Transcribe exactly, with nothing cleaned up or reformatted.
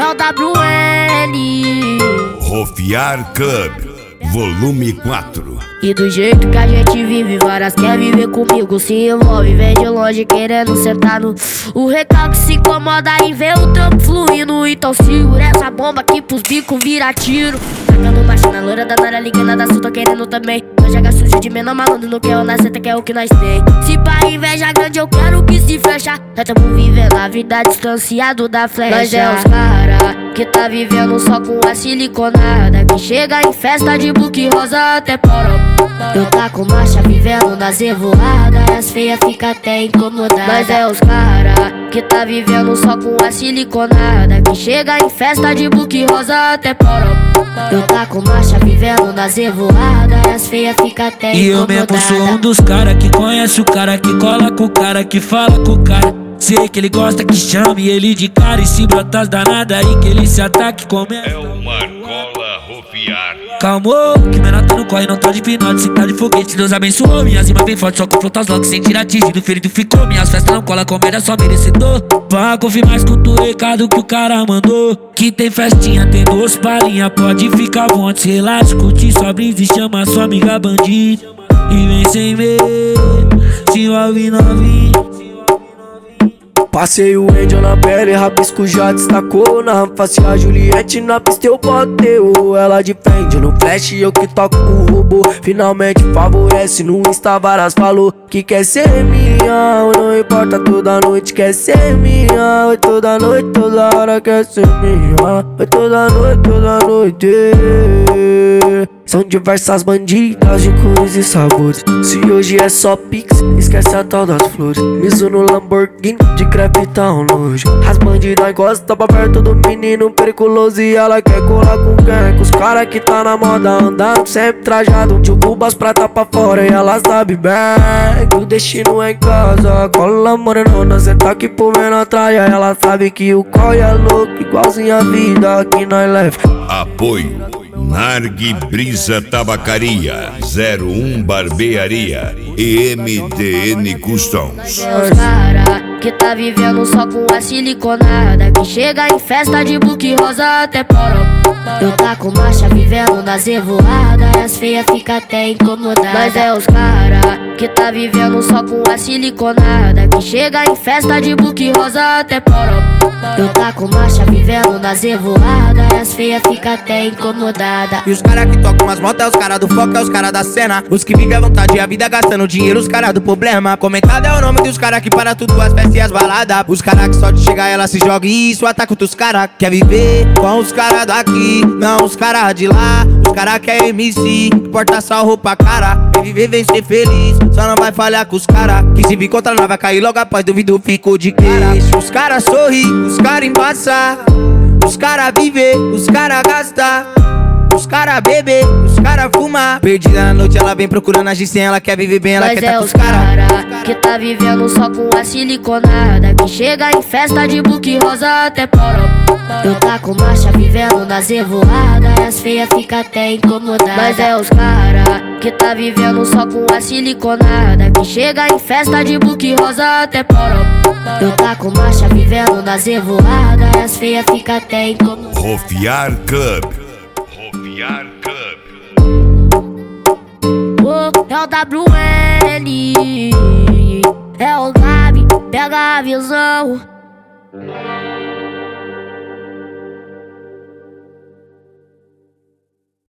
é o W N. Rofiar Club, volume quatro. E do jeito que a gente vive, várias quer viver comigo, se envolve, vem de longe querendo sentar no... O recalque se incomoda em ver o trampo fluindo. Então segura essa bomba aqui pros bicos vira tiro. Tacando marcha na loira da Nara, ligando da Sul, tô querendo também. Nós joga sujo de menor malandro, não quer o nasceta, que é o que nós tem. Se pra inveja grande eu quero que se fecha. Nós tamo vivendo a vida distanciado da flecha. Nós é os cara que tá vivendo só com a siliconada, que chega em festa de book rosa até poró. Eu tá com marcha vivendo nas revoadas, as feias fica até incomodadas. Mas é os cara que tá vivendo só com a siliconada, que chega em festa de book rosa até poró. Eu tá com marcha vivendo nas revoadas, as feias fica até incomodadas. E eu mesmo sou um dos cara que conhece o cara, que cola com o cara, que fala com o cara. Sei que ele gosta que chame ele de cara, e se brotas danada aí que ele se ataque come. É o Marcola Rofiar. Calmou, que menor tá no corre, não tá de pinote, se tá de foguete, Deus abençoou. Minhas rimas bem forte, só confronta os locks sem tirar atingido, ferido ficou. Minhas festas não cola, comédia só merecedor. Vá confirmar, escuta o recado que o cara mandou, que tem festinha, tem duas palhinhas, pode ficar à vontade, relaxa, curte sua brisa e chama sua amiga bandida. E vem sem medo, se envolve novinho. Passei o Angel na pele, rabisco já destacou. Na face a Juliette, na pista eu botei. Ela de frente no flash, eu que toco o robô. Finalmente favorece, no Insta várias falou que quer ser minha. Não importa, toda noite quer ser minha. Oi, toda noite, toda hora quer ser minha. Oi, toda noite, toda noite. São diversas bandidas de cores e sabores. Se hoje é só pix, esquece a tal das flores. Miso no Lamborghini, de crepe tá um nojo. As bandidas gostam pra perto do menino periculoso, e ela quer colar com quem? Com os cara que tá na moda, andando sempre trajado. Jogo as prata pra fora e ela sabe bem que o destino é em casa. Cola morenona, cê tá aqui por menor traia. Ela sabe que o coi é louco, igualzinho a vida que nós leva. Apoio Nargue Brisa Tabacaria, zero um Barbearia e M D N Customs. É os cara que tá vivendo só com a siliconada, que chega em festa de book rosa até poró. Eu tá com marcha vivendo nas revoadas, as feias fica até incomodadas. Mas é os cara que tá vivendo só com a siliconada, que chega em festa de book rosa até poró. Eu tá com marcha vivendo nas revoadas, as feias fica até incomodada. E os cara que tocam as motos é os cara do foco, é os cara da cena. Os que vivem à vontade a vida gastando dinheiro, os cara do problema. Comentado é o nome dos cara que para tudo, as festas e as baladas. Os cara que só de chegar ela se joga e isso ataca outros cara. Quer viver com os cara daqui, não os cara de lá. Os cara que é M C, que porta só roupa cara. Quer viver, vem ser feliz, só não vai falhar com os cara. Que se vir contra nós vai cair logo após, duvido fico de cara. Os cara sorri, os cara embaça. Os cara viver, os cara gasta. Os cara bebe, os cara fuma. Perdida na noite ela vem procurando agir sem, ela quer viver bem, ela Mas quer é tá com os os cara, cara que tá vivendo só com a siliconada, que chega em festa de book rosa até poró. Eu tá com marcha vivendo nas revoadas, as feias fica até incomodadas. Mas é os cara que tá vivendo só com a siliconada, que chega em festa de book rosa até poró. Eu tá com marcha vivendo nas revoadas, as feias fica até incomodadas. Rofiar Club. Rofiar Club. Oh, é o W N, é o Gabi, pega a visão.